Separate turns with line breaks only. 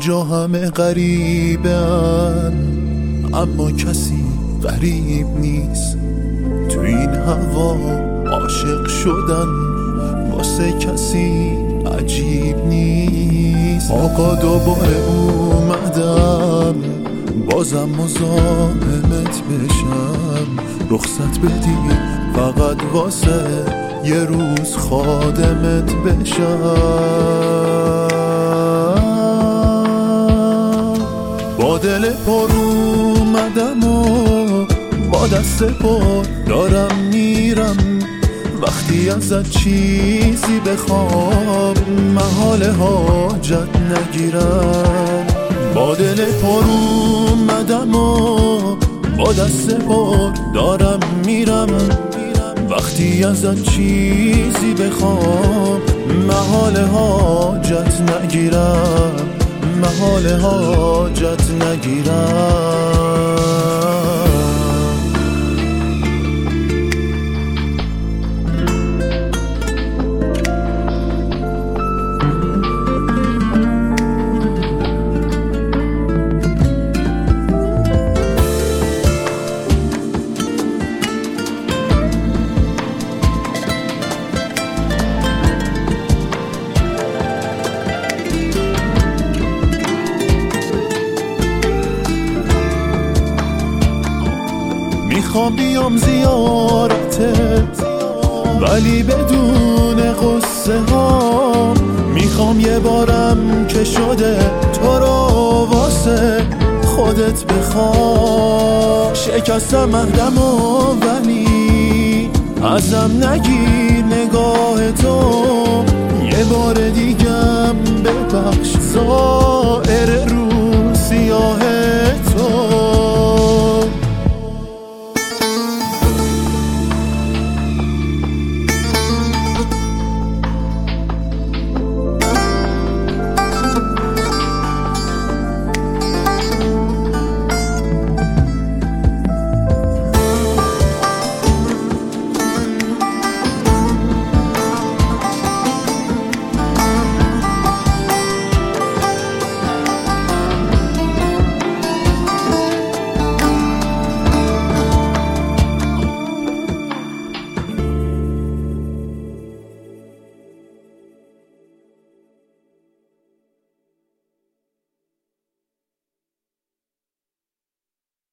جا همه غریبن اما کسی غریب نیست. تو این هوا عاشق شدن واسه کسی عجیب نیست. آقا دوباره اومدم بازم مزاحمت بشم، رخصت بدی فقط واسه یه روز خادمت بشم. با دل پر اومدم و با دست پر دارم میرم، وقتی ازت چیزی بخوام محال حاجت نگیرم. با دل پر اومدم و با دست پر دارم میرم، وقتی ازت چیزی بخوام محال حاجت نگیرم، محال حاجت نگیرم. میخوام بیام زیارتت ولی بدون قصه ها، میخوام یه بارم که شده تو رو واسه خودت بخوام. شکستم عهدم و ولی ازم نگیر نگاه تو، یه بار دیگم ببخش زائر رو